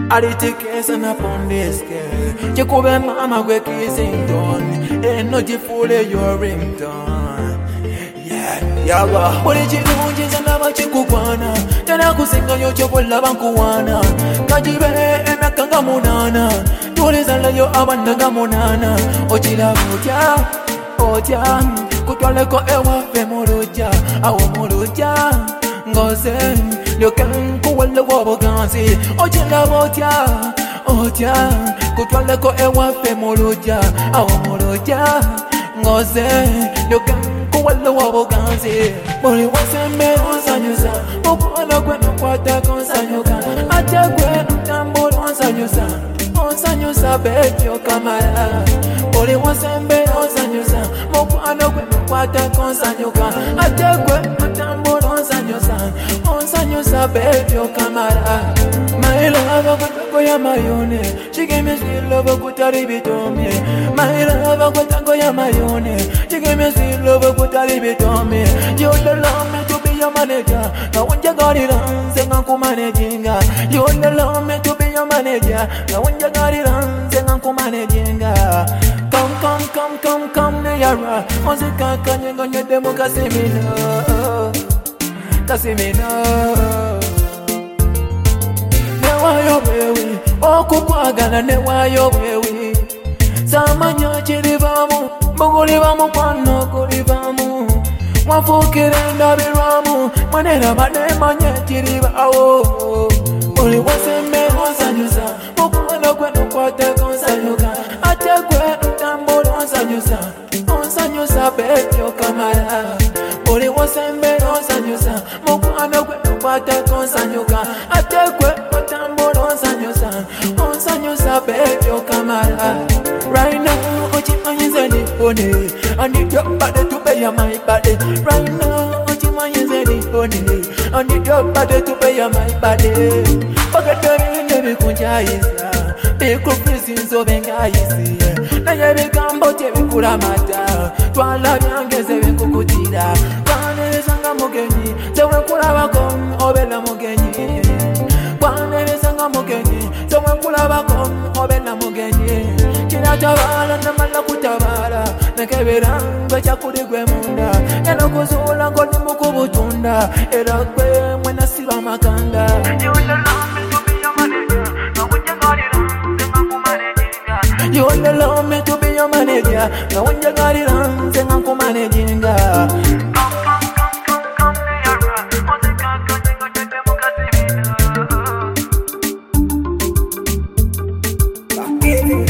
I did take case and upon this girl. You could be mama we're kissing done. Ain't not you fool your ringtone. Yeah, but did you know just another chikukwana? Then I could sing on your chopper labankuana. Kajibe and a kangamunana. You listen to your abandagamunana. Ochila Otia, Kutwaleko ewa femoroja, awo moroja. Ngoze, lyokan kuwele wabogansi. Ochila Otia, Kutwaleko ewa femoroja, awo moroja. Ngoze, lyokan kuwele wabogansi. Boli wasembe onsanyusa, mokolo kwe nukwata konsanyuka. Atekwe ntambo onsanyusa. Onsanyusa betyo kamara. Boli wasembe onsanyusa, mokolo kwe nukwata konsanyuka. Atekwe ntambo onsanyusa betyo kamara. My love kutango ya mayone, she gave me sweet love kutaribitome. My love kutango ya mayone, she gave me sweet love kutaribitome. You allow me to be your manager. Now when you got it on, sing uncle managing. You allow me to be your manager. Now when you got it on, sing uncle managing. Come, Nayara. Onzika kanye gonye demo Kasimino. Newayo wewe, okukwagala newayo wewe. Samanya chirivamu, mugurivamu kwano kurivamu. Mwafukire ndabiramu, manera bademanye chirivawo. Uli wasembe onsanyusa, mukwano kwenu kwate konsanyuka. Atekwe ntambo onsanyusa betyo kamara. Uli wasembe onsanyusa, mukwano kwenu kwate konsanyuka. Atekwe ntambo onsanyusa betyo kamara. Right now, Ochimanyize ni honey. I need your body to pay my body. Right now, Ochimanyize ni honey. I need your body to pay my body. Forget the name kunjaisa. Biko prison so bengaisi. Na yebi kambo tebi kuramata. Twala byangeze bikukutira. Kwane sanga mugenyi. Sewe kulabakom obela mugenyi. Kwane sanga mugenyi. Sewe kulabakom obela mugenyi. Tabala na mala kutabala nekebera ngwacha kuri gwe munda eno kuzula ngoni mukubutunda era gwe mwena siba makanda. You allow me to be your manager. Now when you got it on, then I'm managing. You allow me to be your manager. Now when you got it on, then I'm managing. Come, Nayara. Onzika kanye gonye demo Kasimino.